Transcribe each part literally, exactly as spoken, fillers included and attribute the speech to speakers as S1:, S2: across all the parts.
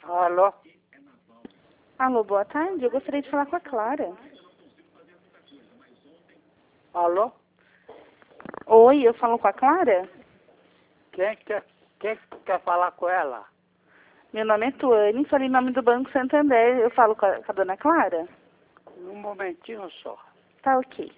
S1: Alô?
S2: Alô, boa tarde. Eu gostaria de falar com a Clara.
S1: Alô?
S2: Oi, eu falo com a Clara?
S1: Quem quer, quem quer falar com ela?
S2: Meu nome é Tuane, falei em nome do Banco Santander. Eu falo com a, com a dona Clara?
S1: Um momentinho só.
S2: Tá ok.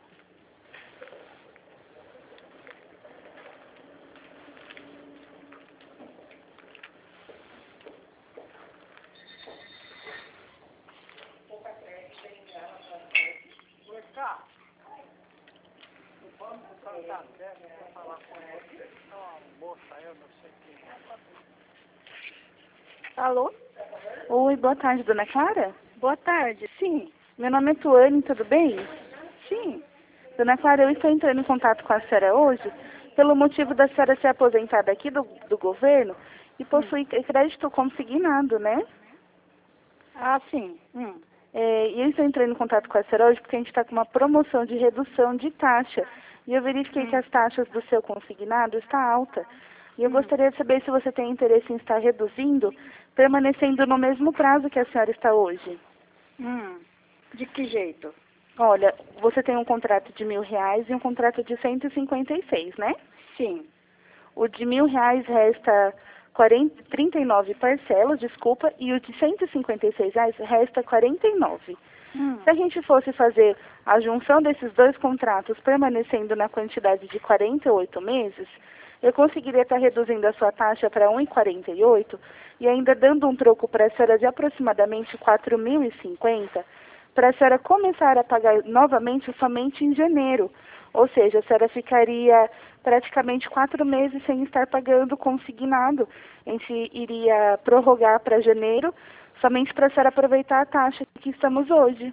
S3: Alô?
S2: Oi, boa tarde, dona Clara?
S3: Boa tarde, sim.
S2: Meu nome é Tuane, tudo bem?
S3: Sim.
S2: Dona Clara, eu estou entrando em contato com a senhora hoje pelo motivo da senhora ser aposentada aqui do, do governo e possuir crédito consignado, né?
S3: Ah, sim. Hum.
S2: É, e eu estou entrando em contato com a senhora hoje porque a gente está com uma promoção de redução de taxa. E eu verifiquei
S3: Hum.
S2: que as taxas do seu consignado está alta. E eu
S3: Hum.
S2: gostaria de saber se você tem interesse em estar reduzindo, permanecendo no mesmo prazo que a senhora está hoje.
S3: Hum. De que jeito?
S2: Olha, você tem um contrato de mil reais e um contrato de cento e cinquenta e seis, né?
S3: Sim.
S2: O de mil reais resta quarenta, trinta e nove parcelas, desculpa, e o de cento e cinquenta e seis reais resta quarenta e nove.
S3: Hum.
S2: Se a gente fosse fazer a junção desses dois contratos permanecendo na quantidade de quarenta e oito meses, eu conseguiria estar reduzindo a sua taxa para um vírgula quarenta e oito e ainda dando um troco para a senhora de aproximadamente quatro mil e cinquenta para a senhora começar a pagar novamente somente em janeiro. Ou seja, a senhora ficaria praticamente quatro meses sem estar pagando consignado. A gente iria prorrogar para janeiro, somente para a senhora aproveitar a taxa que estamos hoje.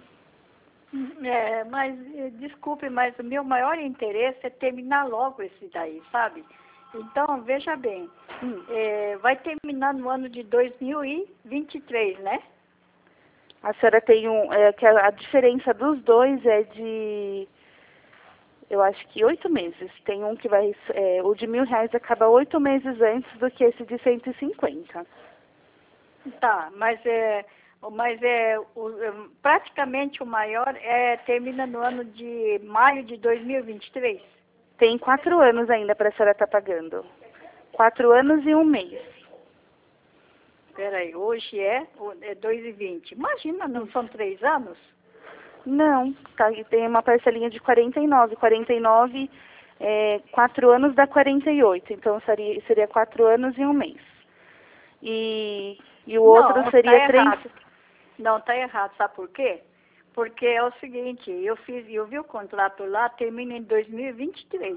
S3: É, mas, eh, desculpe, mas o meu maior interesse é terminar logo esse daí, sabe? Então, veja bem,
S2: Hum.
S3: eh, vai terminar no ano de dois mil e vinte e três, né?
S2: A senhora tem um... É, que a, a diferença dos dois é de... Eu acho que oito meses. Tem um que vai... É, o de mil reais acaba oito meses antes do que esse de cento e cinquenta.
S3: Tá, mas é, mas é o, é, praticamente o maior é, termina no ano de maio de dois mil e vinte e três.
S2: Tem quatro anos ainda para a senhora estar pagando. Quatro anos e um mês.
S3: Peraí, hoje é, é dois e vinte. Imagina, não são três anos?
S2: Não, tá, e tem uma parcelinha de quarenta e nove. quarenta e nove, é, quatro anos dá quarenta e oito. Então seria, seria quatro anos e um mês. E, e o outro
S3: Não,
S2: seria
S3: tá
S2: três...
S3: errado. Não, tá errado, sabe por quê? Porque é o seguinte, eu fiz, eu vi o contrato lá, termina em dois mil e vinte e três.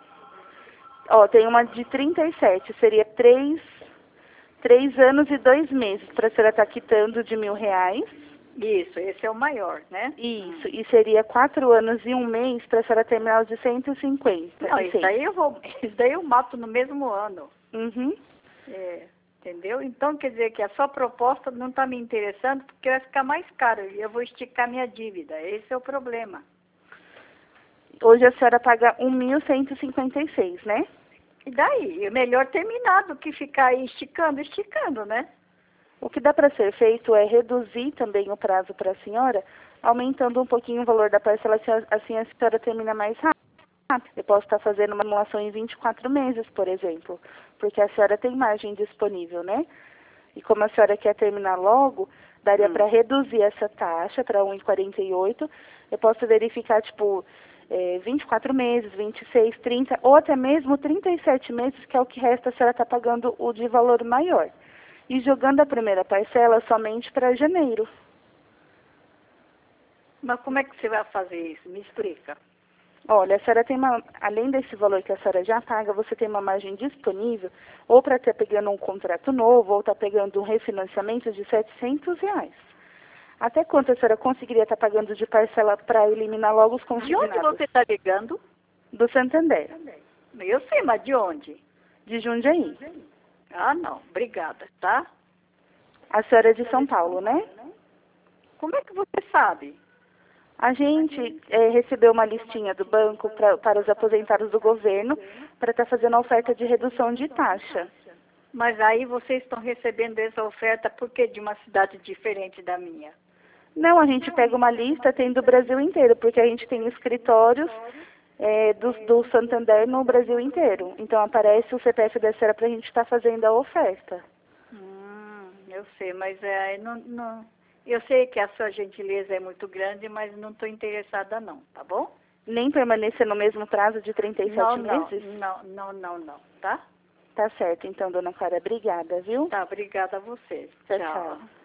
S2: Ó, tem uma de trinta e sete, seria três, três anos e dois meses para a senhora estar quitando de mil reais.
S3: Isso, esse é o maior, né?
S2: Isso, e seria quatro anos e um mês para a senhora terminar os de cento e cinquenta.
S3: Não,
S2: e
S3: isso
S2: seis.
S3: daí eu vou, isso daí eu mato no mesmo ano.
S2: Uhum.
S3: É, entendeu? Então quer dizer que a sua proposta não está me interessando porque vai ficar mais caro e eu vou esticar minha dívida. Esse é o problema.
S2: Hoje a senhora paga um mil cento e cinquenta e seis, né?
S3: E daí? É melhor terminar do que ficar aí esticando, esticando, né?
S2: O que dá para ser feito é reduzir também o prazo para a senhora, aumentando um pouquinho o valor da parcela, assim a senhora termina mais rápido. Eu posso estar fazendo uma simulação em vinte e quatro meses, por exemplo, porque a senhora tem margem disponível, né? E como a senhora quer terminar logo, daria
S3: Hum.
S2: para reduzir essa taxa para um vírgula quarenta e oito. Eu posso verificar, tipo, é, vinte e quatro meses, vinte e seis, trinta, ou até mesmo trinta e sete meses, que é o que resta, a senhora está pagando o de valor maior. E jogando a primeira parcela somente para janeiro.
S3: Mas como é que você vai fazer isso? Me explica.
S2: Olha, a senhora tem uma, além desse valor que a senhora já paga, você tem uma margem disponível, ou para estar pegando um contrato novo, ou estar pegando um refinanciamento de setecentos reais. Até quanto a senhora conseguiria estar pagando de parcela para eliminar logo os
S3: De
S2: consignados?
S3: onde você está ligando?
S2: Do Santander,
S3: Eu sei, mas de onde?
S2: de Jundiaí.
S3: Ah, não. Obrigada, tá?
S2: A senhora é de São Paulo, né?
S3: Como é que você sabe?
S2: A gente é, recebeu uma listinha do banco pra, para os aposentados do governo para estar fazendo a oferta de redução de taxa.
S3: Mas aí vocês estão recebendo essa oferta porque de uma cidade diferente da minha.
S2: Não, a gente pega uma lista, tem do Brasil inteiro, porque a gente tem escritórios é, do, do Santander no Brasil inteiro. Então aparece o C P F da senhora para a gente estar fazendo a oferta.
S3: Hum, eu sei, mas é, não, não, eu sei que a sua gentileza é muito grande, mas não estou interessada não, tá bom?
S2: Nem permanecer no mesmo prazo de trinta e sete
S3: Não, não,
S2: meses?
S3: não, não, não, não, tá?
S2: Tá certo, então, dona Clara, obrigada, viu?
S3: Tá, obrigada a vocês.
S2: Tchau,
S3: Tchau.
S2: tchau.